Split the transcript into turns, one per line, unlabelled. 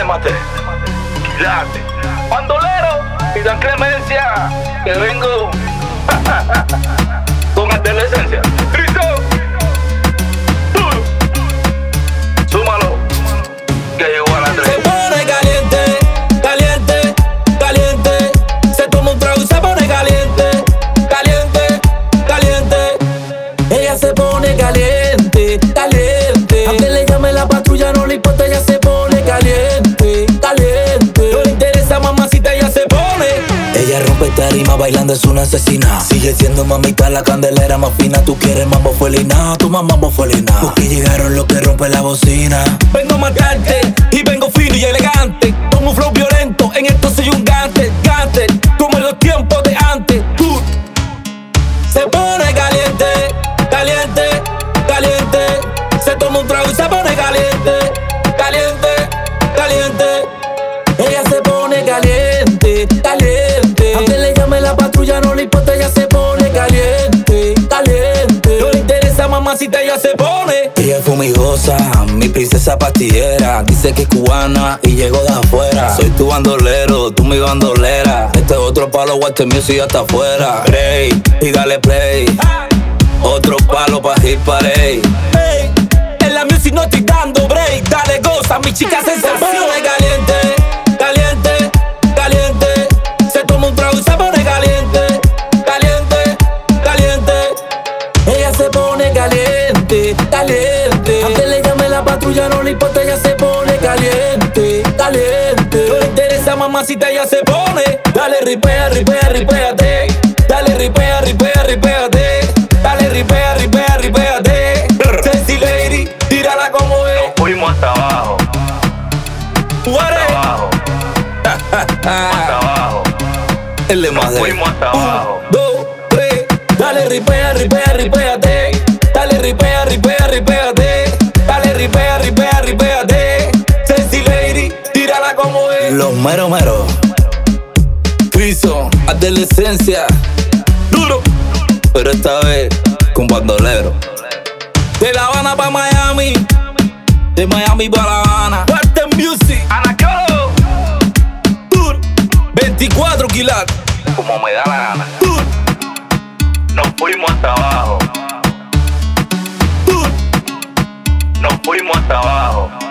Maté, Quilate, bandolero y dan clemencia, que vengo con adolescencia. Cristo, duro, súmalo, que llegó a la 3.
Se pone caliente, caliente, caliente. Se toma un trago y se pone caliente, caliente, caliente. Ella se pone caliente, caliente. Aunque le llame la patrulla no le importa, ella se pone caliente, caliente. No le interesa mamacita, ella se pone. Ella rompe tarima bailando, es una asesina. Sigue siendo mamita la candelera más fina. Tú quieres mambo felina, tu mambo felina. Porque llegaron los que rompen la bocina. Vengo a matarte y vengo fino y elegante. Como un flow violento, en esto soy un gante, gante. Como en los tiempos de antes. Se pone caliente, caliente, caliente. Se toma un trago y se pone caliente, caliente, caliente. Ella se pone caliente, caliente. Aunque le llame la patrulla no le importa, ella se pone caliente, caliente. No le interesa mamacita, ella se pone. Ella es fumigosa, mi princesa pastillera. Dice que es cubana y llegó de afuera. Soy tu bandolero, tú mi bandolera. Este es otro palo, Water Music hasta afuera. Rey, y dale play. Otro palo pa' hit parade. Hey, en la music no estoy dando break. Dale goza, mi chica sensación. Se pone caliente, caliente, caliente. Se toma un trago y se pone caliente, caliente, caliente. Ella se pone caliente, caliente. Aunque le llame la patrulla no le importa, ella se pone caliente, caliente. No le interesa mamacita, ella se pone. Dale ripea, ripea, ripéate. Dale ripea, ripea, ripéate. Dale ripea, ripea, ripéate. Sexy lady, tírala como es.
Nos fuimos hasta abajo, hasta abajo, hasta abajo.
El de más
Nos
de
fuimos hasta abajo.
1, 2, 3. Dale ripea, ripea, ripéate. Dale ripea, ripea, ripéate. Dale ripea, ripea, ripéate. Sexy lady, tírala como es. Los mero mero. Criso, adolescencia. Duro, pero esta vez con bandolero. De La Habana pa' Miami, de Miami pa' La Habana. Water Music,
Anacolo,
24 quilates.
como me da la gana. Nos fuimos hasta abajo. Nos fuimos hasta abajo.